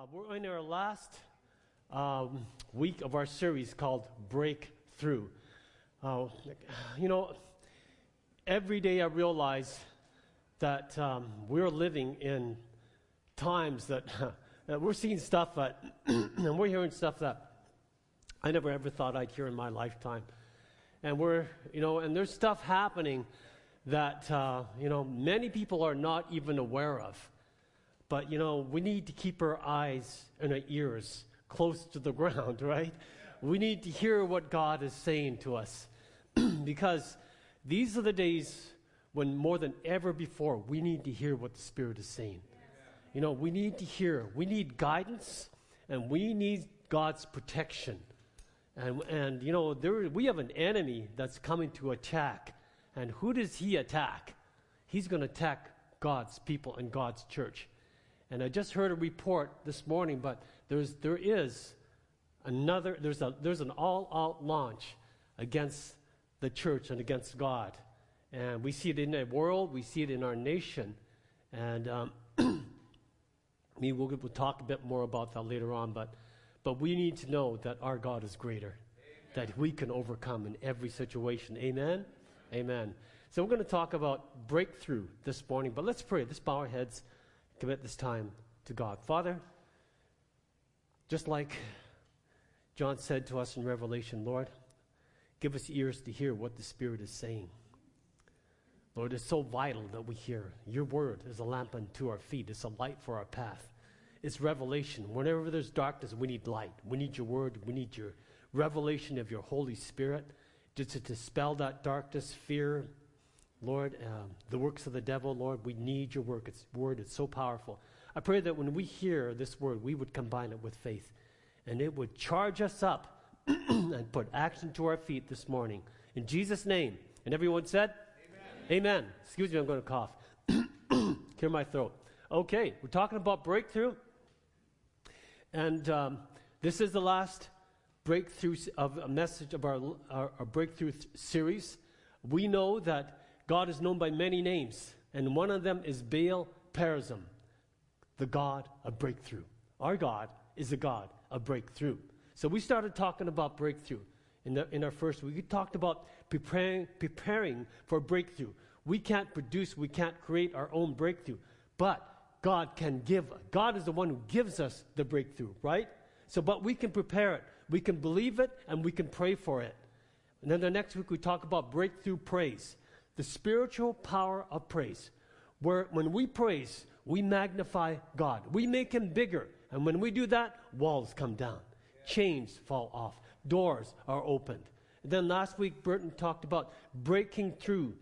We're in our last week of our series called Breakthrough. Every day I realize that we're living in times that we're seeing stuff that, and we're hearing stuff that I never ever thought I'd hear in my lifetime. And and there's stuff happening that, many people are not even aware of. But, we need to keep our eyes and our ears close to the ground, right? We need to hear what God is saying to us. Because these are the days when more than ever before, we need to hear what the Spirit is saying. We need to hear. We need guidance, and we need God's protection. And we have an enemy that's coming to attack. And who does he attack? He's going to attack God's people and God's church. And I just heard a report this morning, but there's an all-out launch against the church and against God. And we see it in the world, we see it in our nation. And we'll talk a bit more about that later on, but we need to know that our God is greater, that we can overcome in every situation. Amen? Amen. So we're going to talk about breakthrough this morning, but let's pray. Let's bow our heads, commit this time to God. Father, just like John said to us in Revelation, Lord, give us ears to hear what the Spirit is saying. Lord, it's so vital that we hear. Your word is a lamp unto our feet. It's a light for our path. It's revelation. Whenever there's darkness, we need light. We need your word. We need your revelation of your Holy Spirit just to dispel that darkness, fear, Lord, the works of the devil. Lord, we need your word. It's so powerful. I pray that when we hear this word, we would combine it with faith, and it would charge us up and put action to our feet this morning. In Jesus' name. And everyone said? Amen. Amen. Excuse me, I'm going to cough. Clear my throat. Okay, we're talking about breakthrough. And this is the last breakthrough of a message of our breakthrough series. We know that God is known by many names, and one of them is Baal Perazim, the God of breakthrough. Our God is a God of breakthrough. So we started talking about breakthrough in our first week. We talked about preparing for breakthrough. We can't produce, we can't create our own breakthrough, but God can give. God is the one who gives us the breakthrough, right? But we can prepare it, we can believe it, and we can pray for it. And then the next week we talk about breakthrough praise, the spiritual power of praise, where when we praise, we magnify God. We make him bigger. And when we do that, walls come down. Chains fall off. Doors are opened. And then last week, Burton talked about breaking through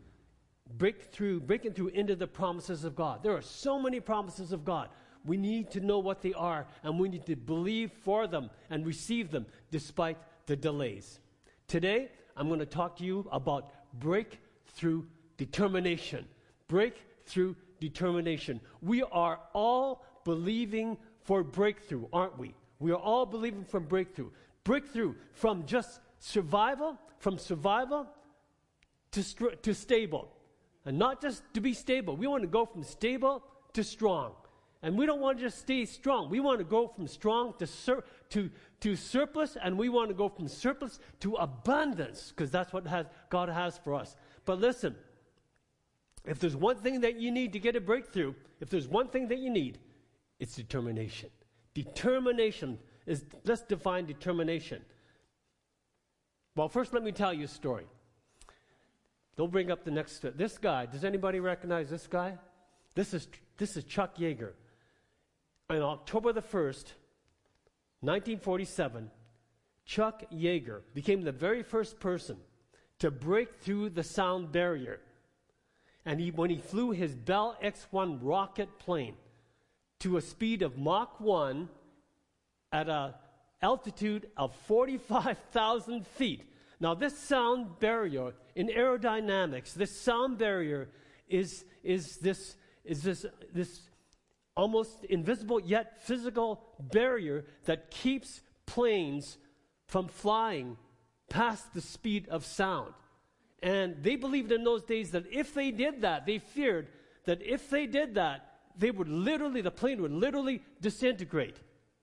into the promises of God. There are so many promises of God. We need to know what they are, and we need to believe for them and receive them despite the delays. Today, I'm going to talk to you about breakthrough determination. Breakthrough determination. We are all believing for breakthrough, aren't we? We are all believing for breakthrough. Breakthrough from just survival to stable. And not just to be stable. We want to go from stable to strong. And we don't want to just stay strong. We want to go from strong to surplus, and we want to go from surplus to abundance, because that's what God has for us. But listen, if there's one thing that you need to get a breakthrough, if there's one thing that you need, it's determination. Let's define determination. Well, first let me tell you a story. Don't bring up the next. This guy, does anybody recognize this guy? This is Chuck Yeager. On October the 1st, 1947, Chuck Yeager became the very first person to break through the sound barrier. And when he flew his Bell X-1 rocket plane to a speed of Mach 1 at an altitude of 45,000 feet. Now, this sound barrier in aerodynamics, this sound barrier is this almost invisible yet physical barrier that keeps planes from flying past the speed of sound. And they believed in those days that if they did that, they feared that if they did that, the plane would literally disintegrate.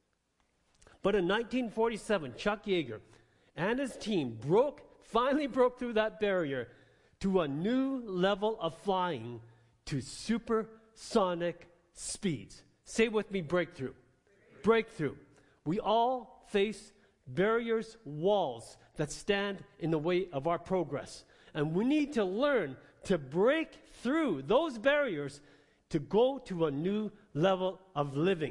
But in 1947, Chuck Yeager and his team finally broke through that barrier to a new level of flying to supersonic speeds. Say with me, breakthrough. Breakthrough. We all face barriers, walls that stand in the way of our progress. And we need to learn to break through those barriers to go to a new level of living.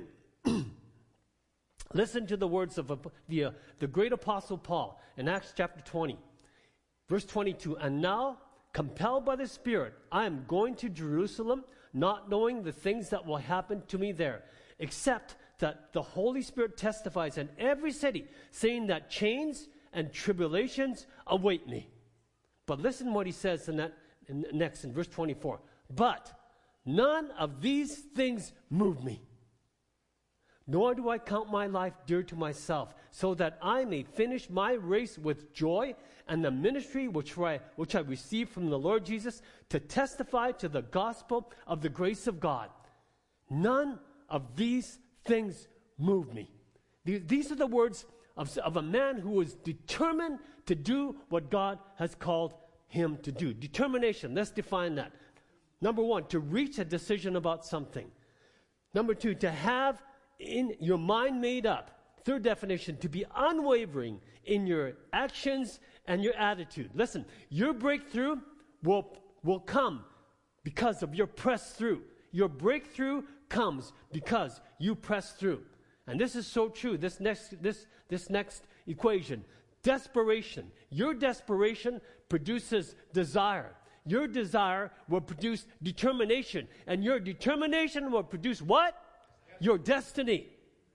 Listen to the words of the great apostle Paul in Acts chapter 20, verse 22. And now, compelled by the Spirit, I am going to Jerusalem, not knowing the things that will happen to me there, except that the Holy Spirit testifies in every city, saying that chains and tribulations await me. But listen what he says next in verse 24. But none of these things move me, nor do I count my life dear to myself, so that I may finish my race with joy and the ministry which I received from the Lord Jesus to testify to the gospel of the grace of God. None of these things move me. These are the words of a man who is determined to do what God has called him to do. Determination, let's define that. Number one, to reach a decision about something. Number two, to have in your mind made up. Third definition, to be unwavering in your actions and your attitude. Listen, your breakthrough will come because of your press through. Your breakthrough comes because you press through. And this is so true. This next equation, desperation. Your desperation produces desire. Your desire will produce determination. And your determination will produce what? Your destiny.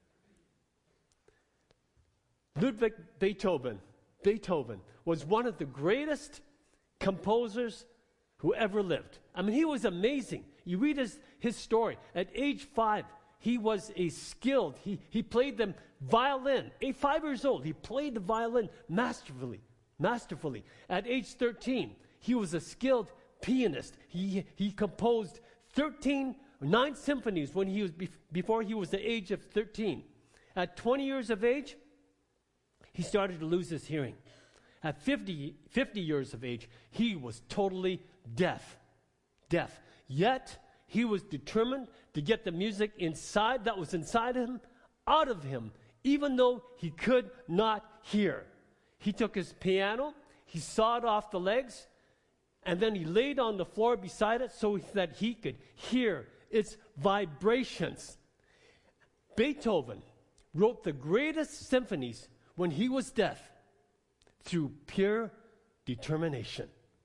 Ludwig Beethoven was one of the greatest composers who ever lived. I mean, he was amazing. You read his story. At age 5, he was a skilled, he played the violin. At 5 years old, he played the violin masterfully. At age 13, he was a skilled pianist. He composed 9 symphonies when he was before he was the age of 13. At 20 years of age, he started to lose his hearing. At 50 years of age, he was totally deaf. Yet, he was determined to get the music that was inside him, out of him, even though he could not hear. He took his piano, he sawed off the legs, and then he laid on the floor beside it so that he could hear its vibrations. Beethoven wrote the greatest symphonies when he was deaf through pure determination.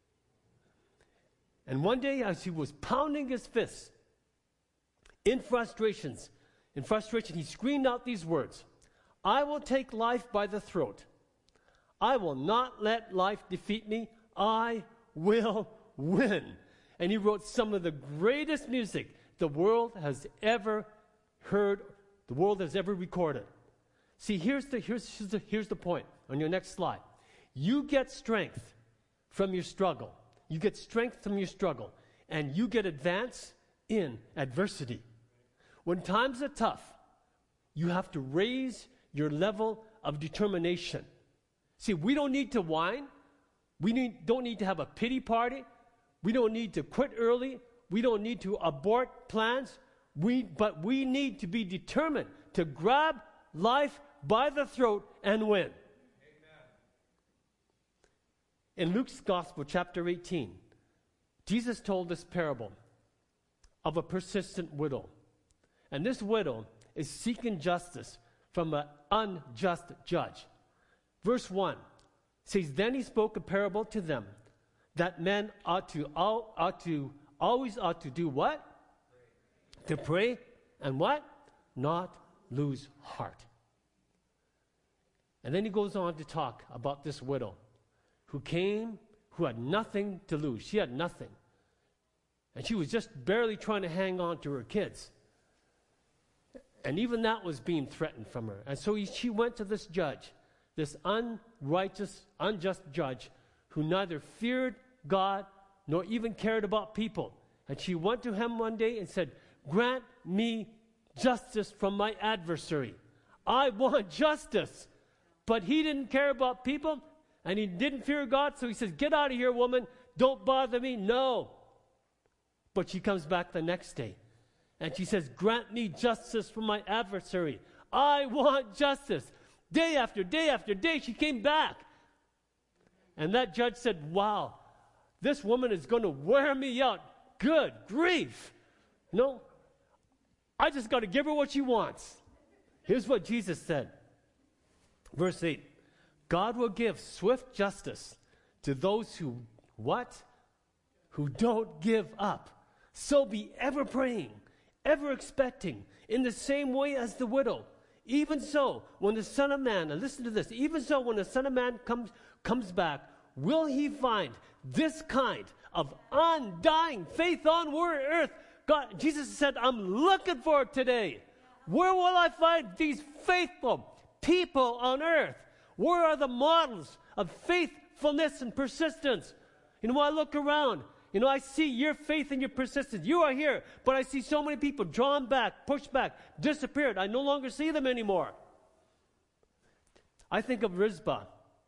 And one day, as he was pounding his fists in frustration, he screamed out these words, "I will take life by the throat. I will not let life defeat me. I will win." And he wrote some of the greatest music the world has ever heard, the world has ever recorded. See, here's the point on your next slide. You get strength from your struggle. You get strength from your struggle, and you get advance in adversity. When times are tough, you have to raise your level of determination. See, we don't need to whine. Don't need to have a pity party. We don't need to quit early. We don't need to abort plans. But we need to be determined to grab life by the throat and win. In Luke's Gospel, chapter 18, Jesus told this parable of a persistent widow. And this widow is seeking justice from an unjust judge. Verse 1 says, "Then he spoke a parable to them that men always ought to do what? To pray and what? Not lose heart." And then he goes on to talk about this widow who had nothing to lose. She had nothing. And she was just barely trying to hang on to her kids. And even that was being threatened from her. And so she went to this judge, this unrighteous, unjust judge, who neither feared God nor even cared about people. And she went to him one day and said, "Grant me justice from my adversary. I want justice. But he didn't care about people, and he didn't fear God, so he says, get out of here, woman. Don't bother me. No. But she comes back the next day, and she says, grant me justice for my adversary. I want justice. Day after day after day, she came back. And that judge said, wow, this woman is going to wear me out. Good grief. No, I just got to give her what she wants. Here's what Jesus said. Verse 8, God will give swift justice to those who, what? Who don't give up. So be ever praying, ever expecting, in the same way as the widow. Even so, when the Son of Man, and listen to this, even so when the Son of Man comes back, will he find this kind of undying faith on earth? God, Jesus said, I'm looking for it today. Where will I find these faithful people on earth? Where are the models of faithfulness and persistence? You know, I look around, you know, I see your faith and your persistence. You are here, but I see so many people drawn back, pushed back, disappeared. I no longer see them anymore. I think of Rizpah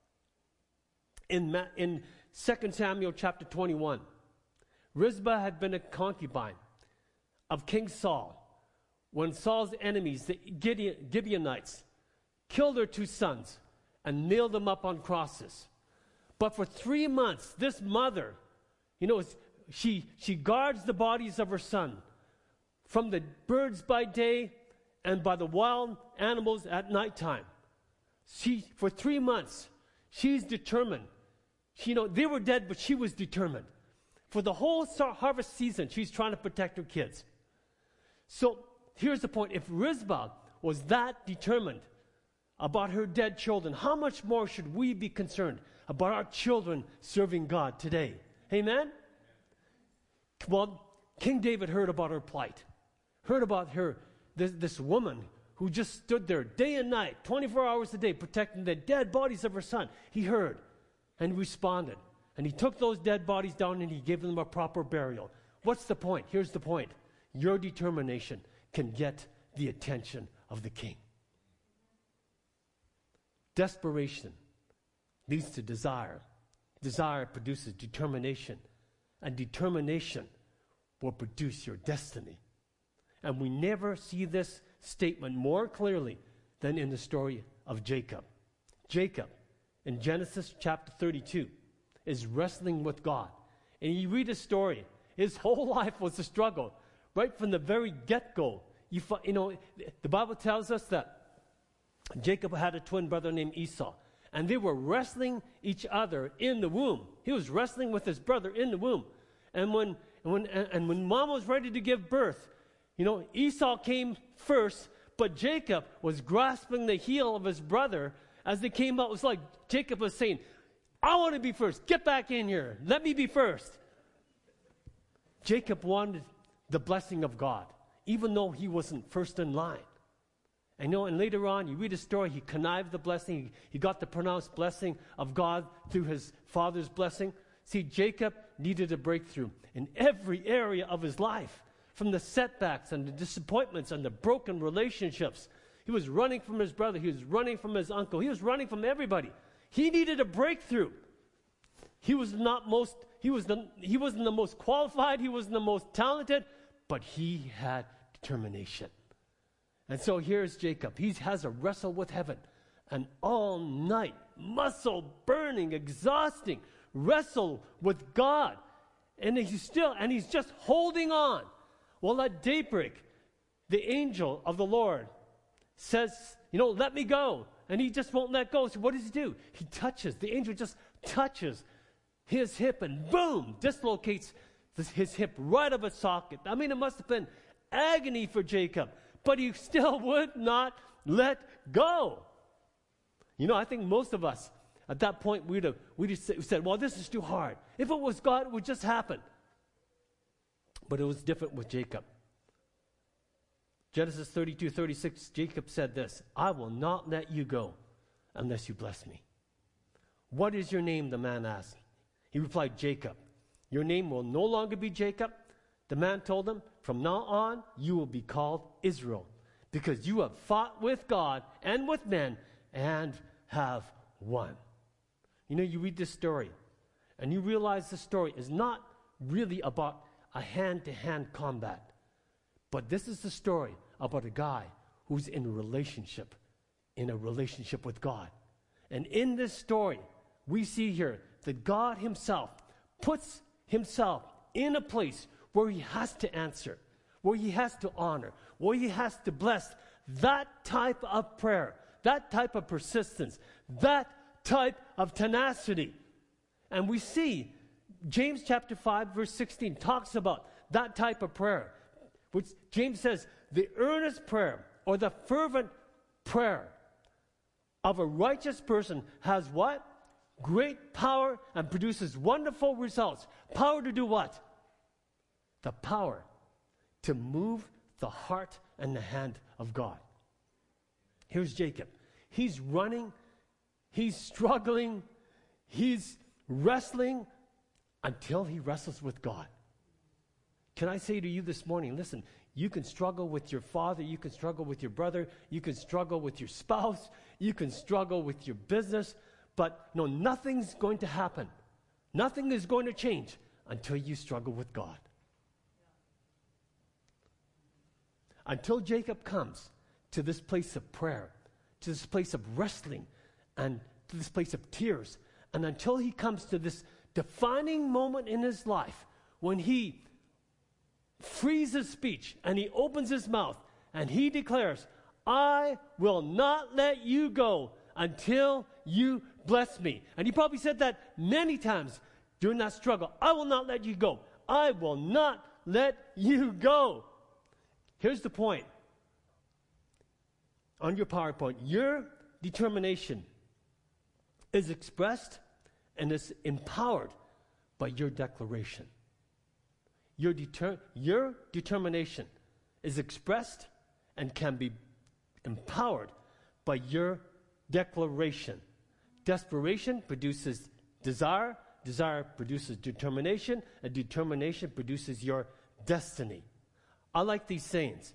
in 2 Samuel chapter 21. Rizpah had been a concubine of King Saul when Saul's enemies, the Gibeonites, killed her 2 sons and nailed them up on crosses. But for 3 months, this mother, you know, she guards the bodies of her son from the birds by day and by the wild animals at nighttime. For 3 months, she's determined. They were dead, but she was determined. For the whole harvest season, she's trying to protect her kids. So here's the point. If Rizpah was that determined about her dead children, how much more should we be concerned about our children serving God today? Amen? Well, King David heard about her plight, heard about her, this woman who just stood there day and night, 24 hours a day, protecting the dead bodies of her son. He heard and responded. And he took those dead bodies down and he gave them a proper burial. What's the point? Here's the point. Your determination can get the attention of the king. Desperation leads to desire. Desire produces determination. And determination will produce your destiny. And we never see this statement more clearly than in the story of Jacob. Jacob, in Genesis chapter 32, is wrestling with God. And you read his story. His whole life was a struggle. Right from the very get-go. The Bible tells us that Jacob had a twin brother named Esau. And they were wrestling each other in the womb. He was wrestling with his brother in the womb. And when mom was ready to give birth, Esau came first, but Jacob was grasping the heel of his brother as they came out. It was like Jacob was saying, I want to be first. Get back in here. Let me be first. Jacob wanted the blessing of God, even though he wasn't first in line. And later on, you read his story, he connived the blessing. He got the pronounced blessing of God through his father's blessing. See, Jacob needed a breakthrough in every area of his life, from the setbacks and the disappointments and the broken relationships. He was running from his brother. He was running from his uncle. He was running from everybody. He needed a breakthrough. He wasn't the most qualified. He wasn't the most talented, but he had determination. And so here's Jacob. He has a wrestle with heaven, an all-night, muscle-burning, exhausting wrestle with God. And he's just holding on. Well, at daybreak, the angel of the Lord says, let me go. And he just won't let go. So what does he do? The angel just touches his hip and boom, dislocates his hip right of its socket. I mean, it must have been agony for Jacob, but he still would not let go. I think most of us at that point we said, well, this is too hard. If it was God, it would just happen. But it was different with Jacob. Genesis 32:36, Jacob said this, I will not let you go unless you bless me. What is your name? The man asked. He replied, Jacob. Your name will no longer be Jacob. The man told him, from now on, you will be called Israel, because you have fought with God and with men and have won. You know, you read this story, and you realize the story is not really about a hand-to-hand combat, but this is the story about a guy who's in a relationship with God. And in this story, we see here that God himself puts himself in a place where he has to answer, where he has to honor, where he has to bless that type of prayer, that type of persistence, that type of tenacity. And we see James chapter 5 verse 16 talks about that type of prayer, which James says, the earnest prayer or the fervent prayer of a righteous person has what? Great power and produces wonderful results. Power to do what? The power to move the heart and the hand of God. Here's Jacob. He's running, he's struggling, he's wrestling until he wrestles with God. Can I say to you this morning, listen, you can struggle with your father, you can struggle with your brother, you can struggle with your spouse, you can struggle with your business, but no, nothing's going to happen. Nothing is going to change until you struggle with God. Until Jacob comes to this place of prayer, to this place of wrestling, and to this place of tears, and until he comes to this defining moment in his life when he frees his speech and he opens his mouth and he declares, I will not let you go until you bless me. And he probably said that many times during that struggle. I will not let you go. I will not let you go. Here's the point. On your PowerPoint, your determination is expressed and is empowered by your declaration. Your determination is expressed and can be empowered by your declaration. Desperation produces desire. Desire produces determination. And determination produces your destiny. I like these sayings.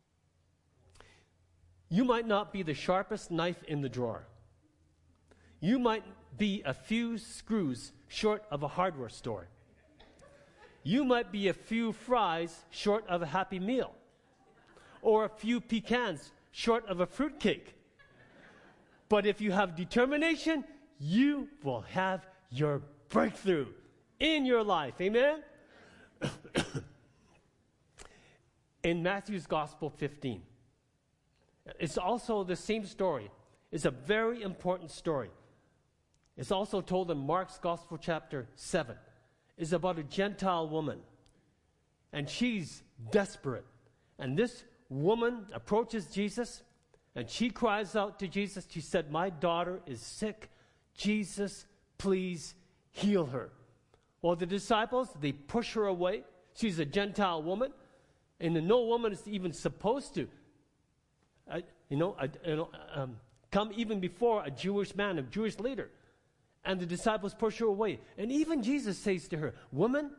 You might not be the sharpest knife in the drawer. You might be a few screws short of a hardware store. You might be a few fries short of a Happy Meal, or a few pecans short of a fruitcake. But if you have determination, you will have your breakthrough in your life. Amen? In Matthew's Gospel 15, it's also the same story. It's a very important story. It's also told in Mark's Gospel chapter 7. It's about a Gentile woman, and she's desperate. And this woman approaches Jesus, and she cries out to Jesus. She said, my daughter is sick. Jesus, please heal her. Well, the disciples, they push her away. She's a Gentile woman, and no woman is even supposed to come even before a Jewish man, a Jewish leader. And the disciples push her away. And even Jesus says to her, woman,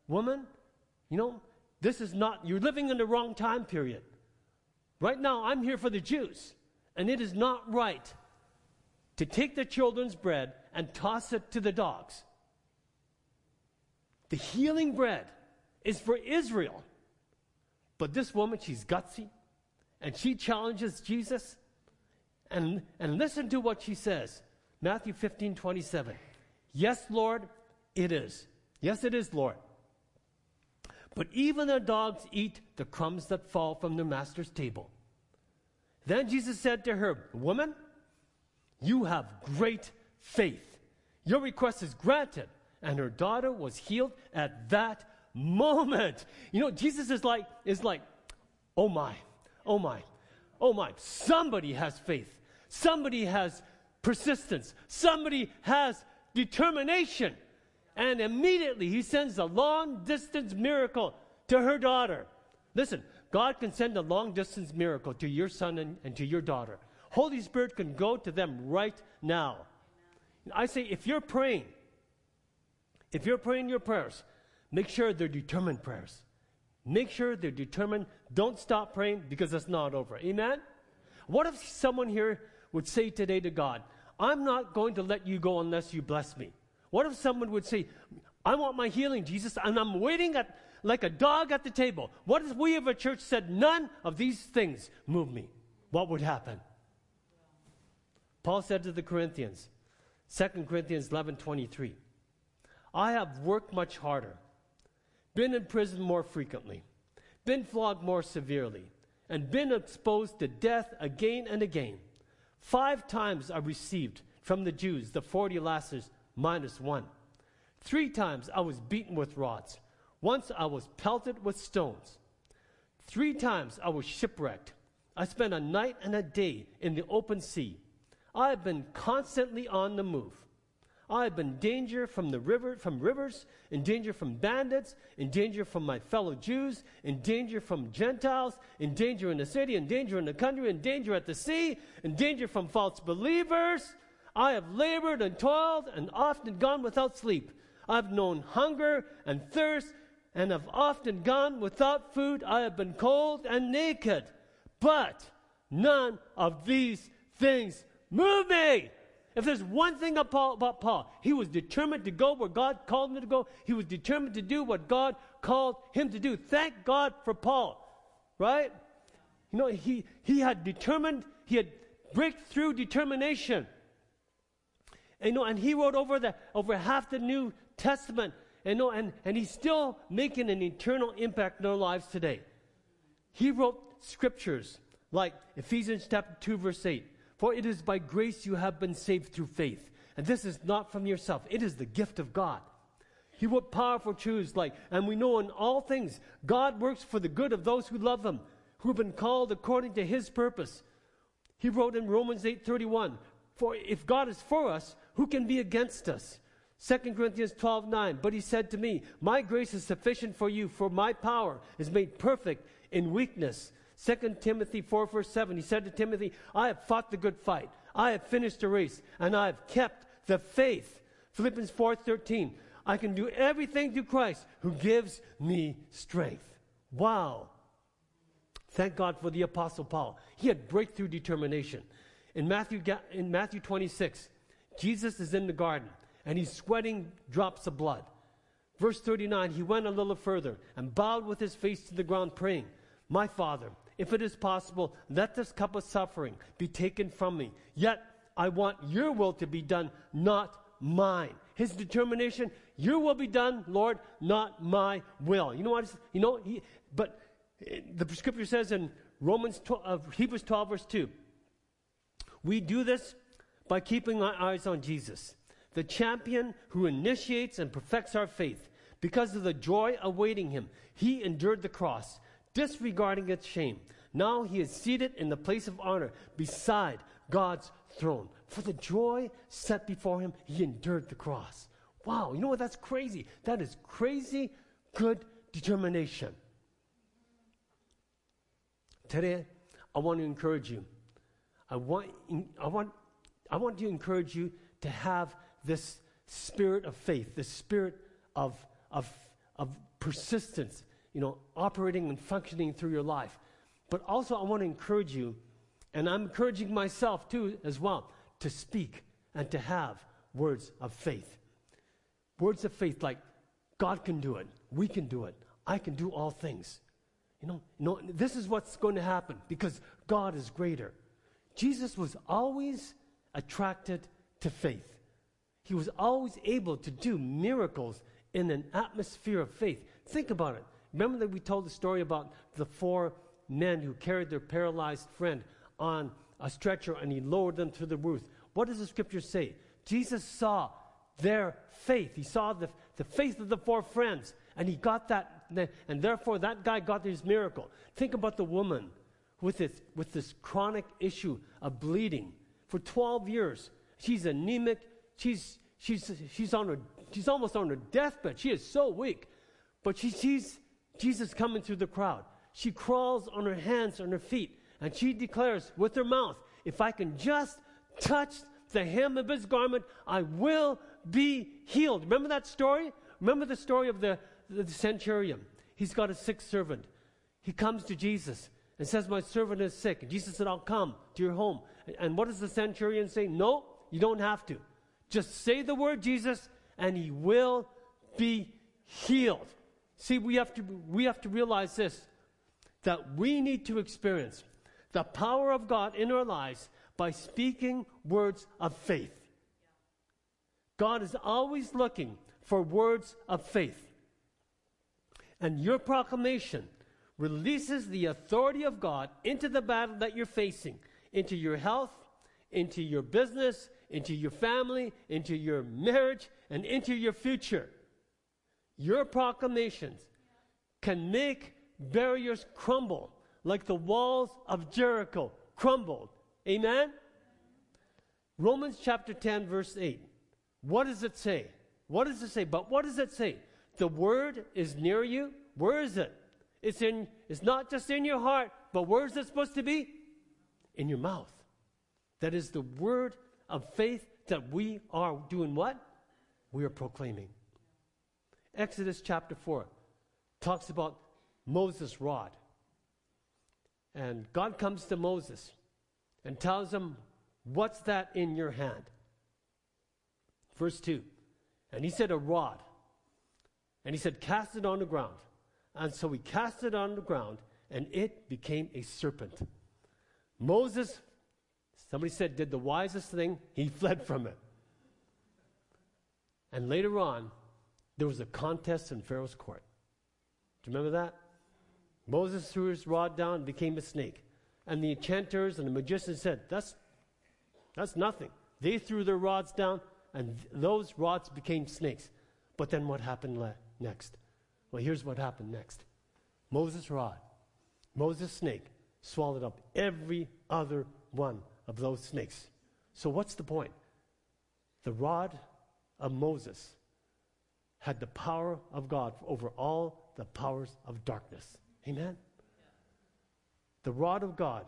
this is not, you're living in the wrong time period. Right now, I'm here for the Jews. And it is not right to take the children's bread and toss it to the dogs. The healing bread is for Israel. But this woman, she's gutsy. And she challenges Jesus. And listen to what she says. Matthew 15:27. Yes, Lord, it is. Yes, it is, Lord. But even the dogs eat the crumbs that fall from their master's table. Then Jesus said to her, woman, you have great faith. Your request is granted. And her daughter was healed at that moment. Jesus is like, oh my. Somebody has faith. Somebody has persistence. Somebody has determination. And immediately he sends a long-distance miracle to her daughter. Listen, God can send a long-distance miracle to your son and to your daughter. Holy Spirit can go to them right now. I say, if you're praying your prayers, make sure they're determined prayers. make sure they're determined. Don't stop praying because it's not over. Amen? What if someone here would say today to God, I'm not going to let you go unless you bless me? What if someone would say, I want my healing, Jesus, and I'm waiting like a dog at the table? What if we of a church said, none of these things move me? What would happen? Paul said to the Corinthians, 2 Corinthians 11:23, I have worked much harder, been in prison more frequently, been flogged more severely, and been exposed to death again and again. 5 times I received from the Jews the 40 lashes minus 1. 3 times I was beaten with rods. Once I was pelted with stones. 3 times I was shipwrecked. I spent a night and a day in the open sea. I have been constantly on the move. I have been in danger from rivers, in danger from bandits, in danger from my fellow Jews, in danger from Gentiles, in danger in the city, in danger in the country, in danger at the sea, in danger from false believers. I have labored and toiled and often gone without sleep. I have known hunger and thirst and have often gone without food. I have been cold and naked. But none of these things move me. If there's one thing about Paul, he was determined to go where God called him to go. He was determined to do what God called him to do. Thank God for Paul, right? You know, he had breakthrough determination. And he wrote over half the New Testament. And he's still making an eternal impact in our lives today. He wrote scriptures like Ephesians chapter 2, verse 8. For it is by grace you have been saved through faith. And this is not from yourself. It is the gift of God. He wrote powerful truths like, and we know in all things, God works for the good of those who love him, who have been called according to his purpose. He wrote in Romans 8:31, for if God is for us, who can be against us? 2 Corinthians 12:9, but he said to me, my grace is sufficient for you, for my power is made perfect in weakness. 2 Timothy 4, verse 7, he said to Timothy, I have fought the good fight. I have finished the race, and I have kept the faith. Philippians 4:13, I can do everything through Christ who gives me strength. Wow. Thank God for the Apostle Paul. He had breakthrough determination. In Matthew 26, Jesus is in the garden, and he's sweating drops of blood. Verse 39, he went a little further and bowed with his face to the ground, praying, my Father, if it is possible, let this cup of suffering be taken from me. Yet I want your will to be done, not mine. His determination, your will be done, Lord, not my will. You know what? But the scripture says in Hebrews 12, verse 2, we do this by keeping our eyes on Jesus, the champion who initiates and perfects our faith. Because of the joy awaiting him, he endured the cross, disregarding its shame. Now he is seated in the place of honor beside God's throne. For the joy set before him, he endured the cross. Wow, you know what? That's crazy. That is crazy good determination. Today, I want to encourage you. I want to encourage you to have this spirit of faith, this spirit of persistence, operating and functioning through your life. But also I want to encourage you, and I'm encouraging myself too as well, to speak and to have words of faith. Words of faith like, God can do it, we can do it, I can do all things. This is what's going to happen because God is greater. Jesus was always attracted to faith. He was always able to do miracles in an atmosphere of faith. Think about it. Remember that we told the story about the 4 men who carried their paralyzed friend on a stretcher and he lowered them to the roof. What does the scripture say? Jesus saw their faith. He saw the faith of the 4 friends, and he got that, and therefore that guy got his miracle. Think about the woman with this chronic issue of bleeding for 12 years. She's anemic. She's almost on her deathbed. She is so weak, but she sees Jesus coming through the crowd. She crawls on her hands, on her feet, and she declares with her mouth, if I can just touch the hem of his garment, I will be healed. Remember that story? Remember the story of the centurion? he's got a sick servant. He comes to Jesus and says, my servant is sick. And Jesus said, I'll come to your home. And what does the centurion say? No, you don't have to. Just say the word Jesus, and he will be healed. See, we have to realize this, that we need to experience the power of God in our lives by speaking words of faith. God is always looking for words of faith. And your proclamation releases the authority of God into the battle that you're facing, into your health, into your business, into your family, into your marriage, and into your future. Your proclamations can make barriers crumble like the walls of Jericho crumbled. Amen? Romans chapter 10, verse 8. What does it say? What does it say? But what does it say? The word is near you. Where is it? It's not just in your heart, but where is it supposed to be? In your mouth. That is the word of faith that we are doing what? We are proclaiming. Exodus chapter 4 talks about Moses' rod. And God comes to Moses and tells him, what's that in your hand? Verse 2. And he said, a rod. And he said, cast it on the ground. And so he cast it on the ground, and it became a serpent. Moses, somebody said, did the wisest thing. He fled from it. And later on, there was a contest in Pharaoh's court. Do you remember that? Moses threw his rod down and became a snake. And the enchanters and the magicians said, that's nothing. They threw their rods down, and those rods became snakes. But then what happened next? Well, here's what happened next. Moses' rod, Moses' snake, swallowed up every other one of those snakes. So what's the point? The rod of Moses had the power of God over all the powers of darkness. Amen? The rod of God,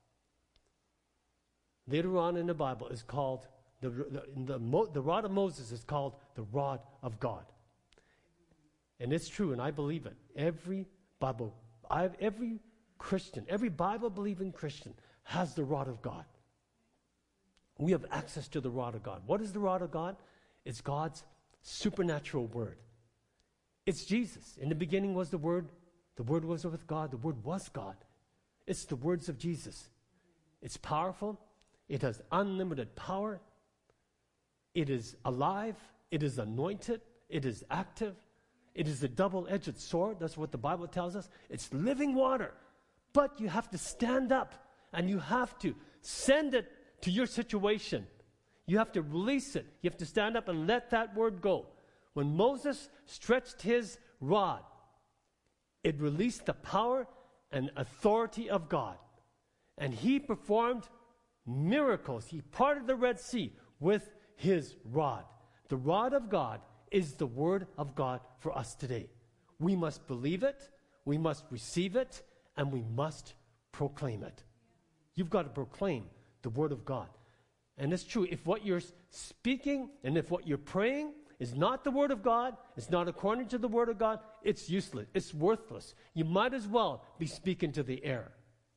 later on in the Bible, is called, the rod of Moses is called the rod of God. And it's true, and I believe it. Every Christian, every Bible-believing Christian has the rod of God. We have access to the rod of God. What is the rod of God? It's God's supernatural word. It's Jesus. In the beginning was the Word. The Word was with God. The Word was God. It's the words of Jesus. It's powerful. It has unlimited power. It is alive. It is anointed. It is active. It is a double-edged sword. That's what the Bible tells us. It's living water. But you have to stand up and you have to send it to your situation. You have to release it. You have to stand up and let that word go. When Moses stretched his rod, it released the power and authority of God. And he performed miracles. He parted the Red Sea with his rod. The rod of God is the word of God for us today. We must believe it, we must receive it, and we must proclaim it. You've got to proclaim the word of God. And it's true, if what you're speaking and if what you're praying is not the word of God, it's not according to the word of God, it's useless, it's worthless. You might as well be speaking to the air.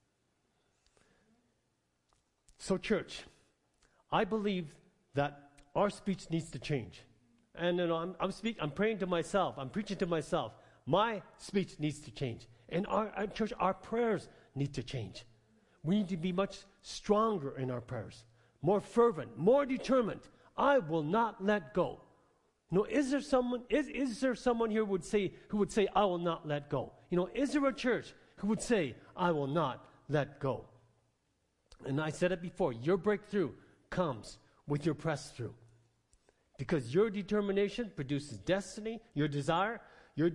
So church, I believe that our speech needs to change. And you know, I'm praying to myself. I'm preaching to myself. My speech needs to change. And our church, our prayers need to change. We need to be much stronger in our prayers. More fervent, more determined. I will not let go. You know, is there someone here who would say, I will not let go? You know, is there a church who would say, I will not let go? And I said it before, your breakthrough comes with your press through. Because your determination produces destiny, your desire, your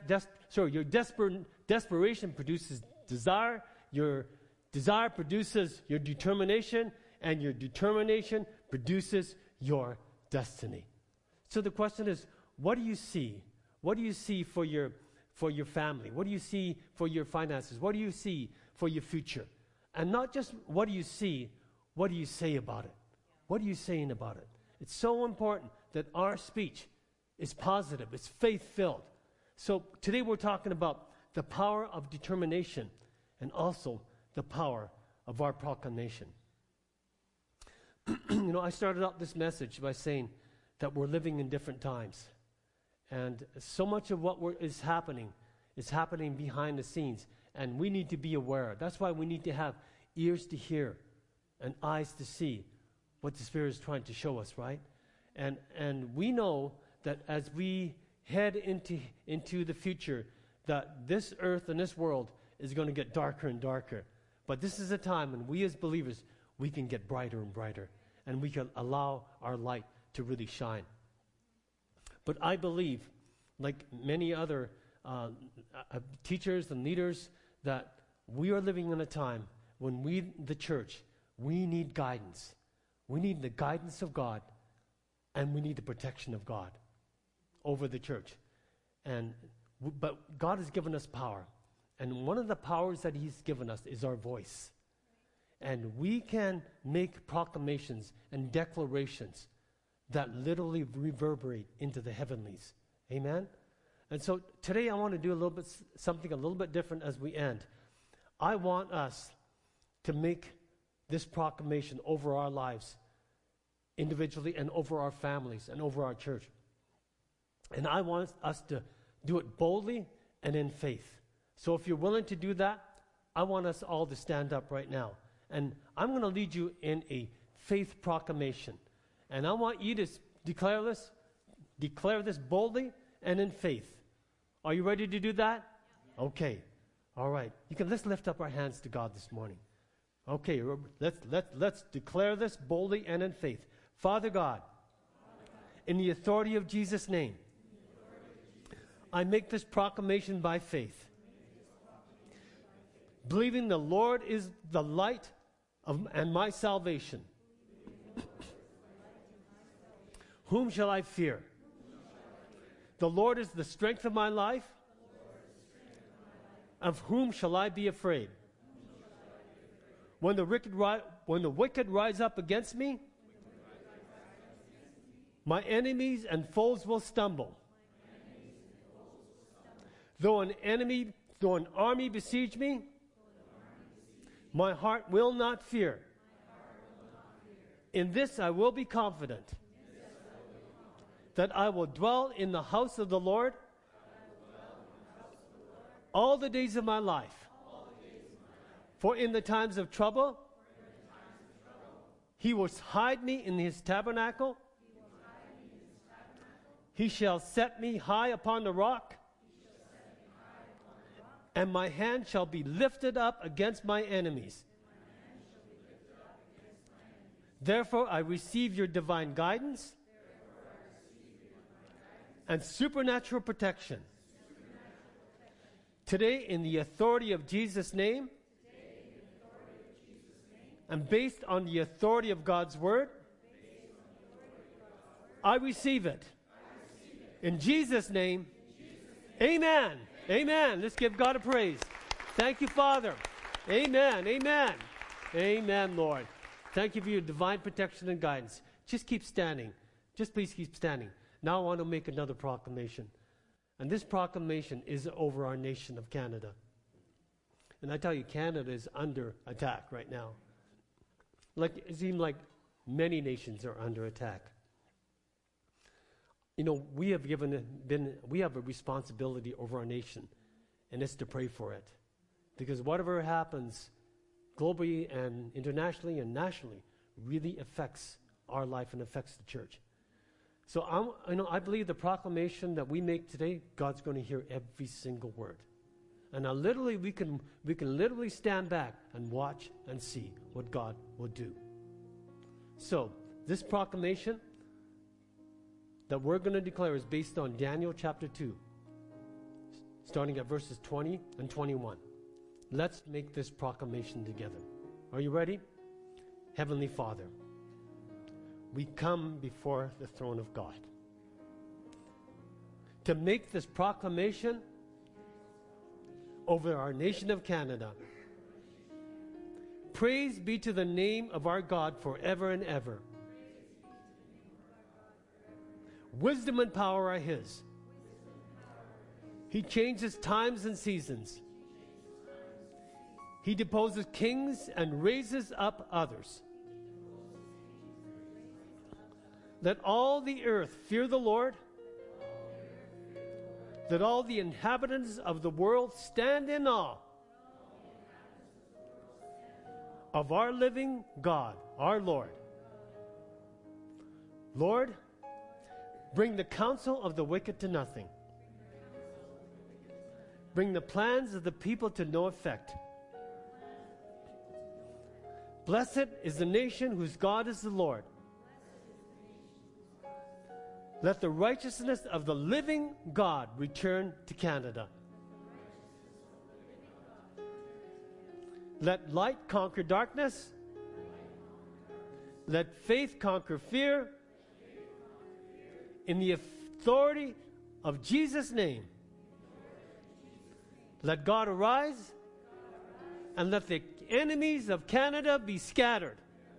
desperation produces desire, your desire produces your determination, and your determination produces your destiny. So the question is, what do you see? What do you see for your family? What do you see for your finances? What do you see for your future? And not just what do you see, what do you say about it? What are you saying about it? It's so important that our speech is positive, it's faith-filled. So today we're talking about the power of determination and also the power of our proclamation. I started out this message by saying that we're living in different times. And so much of what is happening behind the scenes. And we need to be aware. That's why we need to have ears to hear and eyes to see what the Spirit is trying to show us, right? And we know that as we head into the future, that this earth and this world is going to get darker and darker. But this is a time when we as believers, we can get brighter and brighter. And we can allow our light to really shine. But I believe, like many other teachers and leaders, that we are living in a time when we, the church, we need guidance. We need the guidance of God, and we need the protection of God over the church. But God has given us power. And one of the powers that He's given us is our voice. And we can make proclamations and declarations that literally reverberate into the heavenlies. Amen? And so today I want to do something a little bit different as we end. I want us to make this proclamation over our lives individually and over our families and over our church. And I want us to do it boldly and in faith. So if you're willing to do that, I want us all to stand up right now. And I'm going to lead you in a faith proclamation. And I want you to declare this boldly and in faith. Are you ready to do that? Okay. All right. Let's lift up our hands to God this morning. Okay, let's declare this boldly and in faith. Father God, in the authority of Jesus' name, I make this proclamation by faith, believing the Lord is the light and my salvation. Whom shall I fear? The Lord is the strength of my life. Of whom shall I be afraid? When the wicked rise up against me, my enemies and foes will stumble. Though an army besiege me, my heart will not fear. In this I will be confident, that I will dwell in the house of the Lord all the days of my life. For in the times of trouble, He will hide me in His tabernacle. He shall set me high upon the rock, and my hand shall be lifted up against my enemies. Therefore I receive your divine guidance and supernatural protection. Today, in the authority of Jesus' name, and based on the authority of God's word, I receive it. In Jesus' name, amen. Amen. Let's give God a praise. Thank you, Father. Amen. Amen. Amen, Lord. Thank you for your divine protection and guidance. Just keep standing. Just please keep standing. Now I want to make another proclamation. And this proclamation is over our nation of Canada. And I tell you, Canada is under attack right now. It seems like many nations are under attack. We have a responsibility over our nation, and it's to pray for it. Because whatever happens globally and internationally and nationally really affects our life and affects the church. So I believe the proclamation that we make today, God's going to hear every single word. And now literally we can literally stand back and watch and see what God will do. So this proclamation that we're going to declare is based on Daniel chapter 2, starting at verses 20 and 21. Let's make this proclamation together. Are you ready? Heavenly Father, we come before the throne of God to make this proclamation over our nation of Canada. Praise be to the name of our God forever and ever. Wisdom and power are His, He changes times and seasons. He deposes kings and raises up others. Let all the earth fear the Lord. Let all the inhabitants of the world stand in awe of our living God, our Lord. Lord, bring the counsel of the wicked to nothing. Bring the plans of the people to no effect. Blessed is the nation whose God is the Lord. Let the righteousness of the living God return to Canada. Let light conquer darkness. Let faith conquer fear. In the authority of Jesus' name, let God arise and let the enemies of Canada be scattered.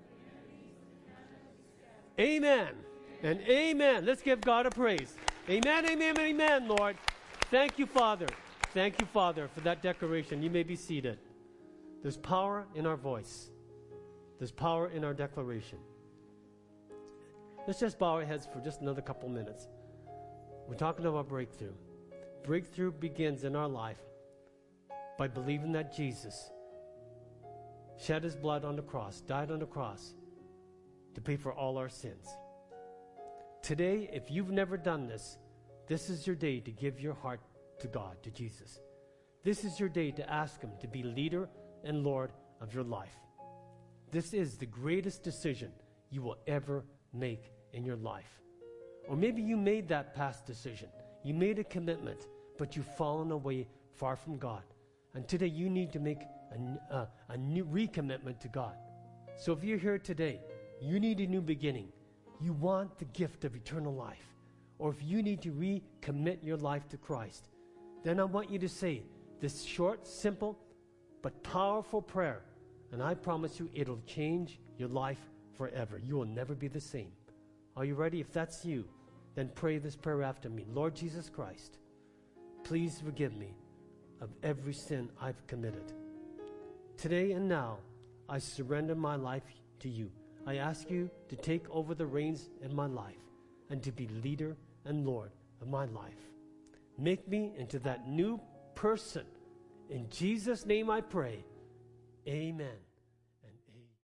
Amen and amen. Let's give God a praise. Amen, amen, amen, Lord. Thank you, Father. Thank you, Father, for that declaration. You may be seated. There's power in our voice. There's power in our declaration. Let's just bow our heads for just another couple minutes. We're talking about breakthrough. Breakthrough begins in our life by believing that Jesus shed his blood on the cross, died on the cross to pay for all our sins. Today, if you've never done this, this is your day to give your heart to God, to Jesus. This is your day to ask him to be leader and Lord of your life. This is the greatest decision you will ever make in your life. Or maybe you made that past decision. You made a commitment, but you've fallen away far from God. And today you need to make a new recommitment to God. So if you're here today, you need a new beginning. You want the gift of eternal life. Or if you need to recommit your life to Christ, then I want you to say this short, simple, but powerful prayer. And I promise you it'll change your life forever. You will never be the same. Are you ready? If that's you, then pray this prayer after me. Lord Jesus Christ, please forgive me of every sin I've committed. Today and now, I surrender my life to you. I ask you to take over the reins in my life and to be leader and Lord of my life. Make me into that new person. In Jesus' name I pray. Amen.